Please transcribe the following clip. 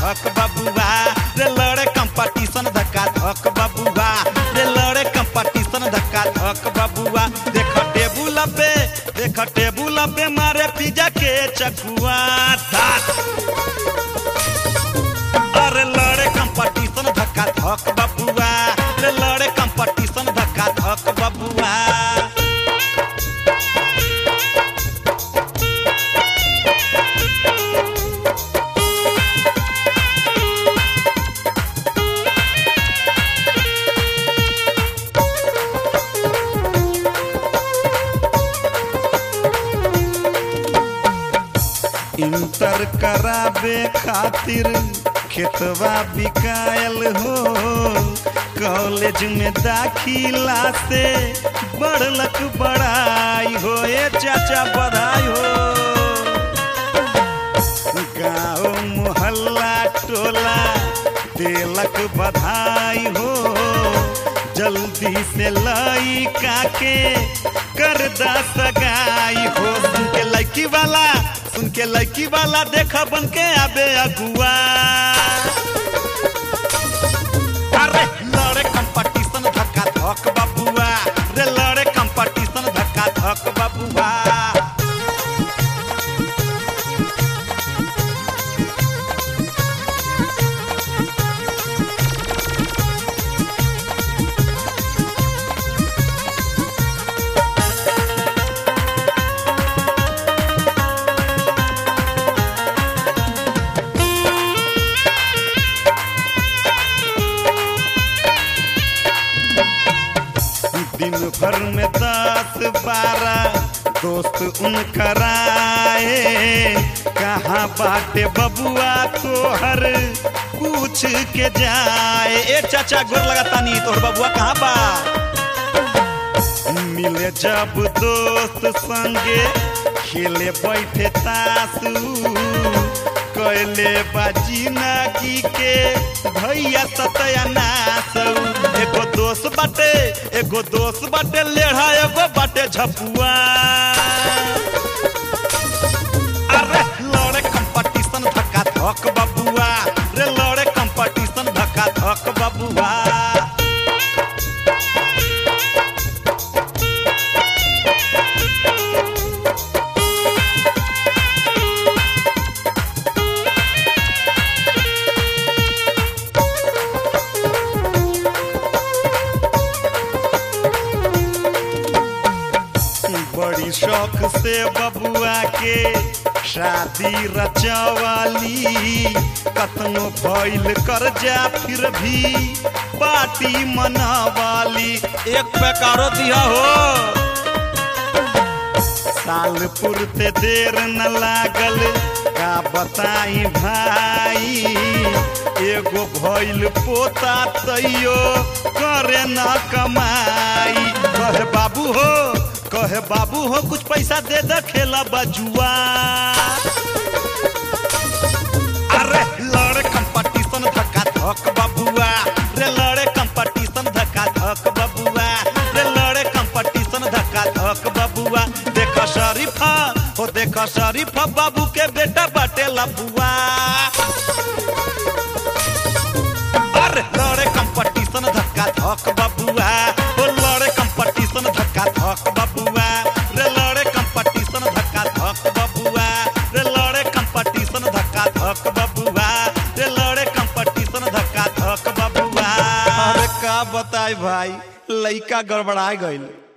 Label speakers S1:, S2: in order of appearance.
S1: धक बबुआ रे लड़े कंपटीशन धक्का धक बबुआ रे लड़े कंपटीशन धक्का धक बबुआ देख टेबुल पे मारे पिज्जा के चकुआ अरे लड़े कंपटीशन धक्का धक बबुआ रे लड़े कंपटीशन धक्का धक बबुआ इंटर कराबे खातिर खेतवा बिकायल हो कॉलेज में दाखिला से बढ़लक बड़ाई हो ए चाचा बधाई हो गाँव मोहल्ला टोला देलक बधाई हो जल्दी से लइका के कर दा सगाई हो सुन के लड़की वाला देखा बन के आबे अगुआ अरे लड़े कंपटीशन धक्का धक बबुआ रे लड़े कंपटीशन धक्का धक बबुआ दिन भर में 10-12 दोस्त उनकर आए कहाँ बाटे बबुआ तोहर पूछ के जाए ए चाचा गोर लगातानी तोहर बबुआ कहाँ बा मिले जब दोस्त संगे खेले बैठे तासू कैले बाजी नागी के भैया सत्यानाश एगो दोस्त बाटे लेढ़ा एगो बाटे झपुआ अरे लड़े कंपटीशन धक्का धक बबुआ रे लड़े कंपटीशन धक्का धक बबुआ बड़ी शौक से बबुआ के शादी रचवाली कतनो भइल कर जा फिर भी पार्टी मनावाली एक बेकारो दिया हो साल पुरते देर न लागल का बताई भाई एगो भइल पोता तैयो करे न कमाई कहे बाबू हो कुछ पैसा दे दे खेला बजुआ अरे लड़े कंपटीशन धक्का धक बबुआ रे लड़े कंपटीशन धक्का धक बबुआ रे लड़े कंपटीशन धक्का धक बबुआ देखो शरीफा बाबू के बेटा बाटे लबुआ अरे लड़े कंपटीशन धक्का धक बबुआ ओ लड़े कंपटीशन धक्का धक बबुआ रे लड़े कंपटीशन धक्का धक बबुआ रे लड़े कंपटीशन धक्का धक बबुआ रे लड़े कंपटीशन धक्का धक बबुआ अरे का बताई भाई लइका गड़बड़ा गइल।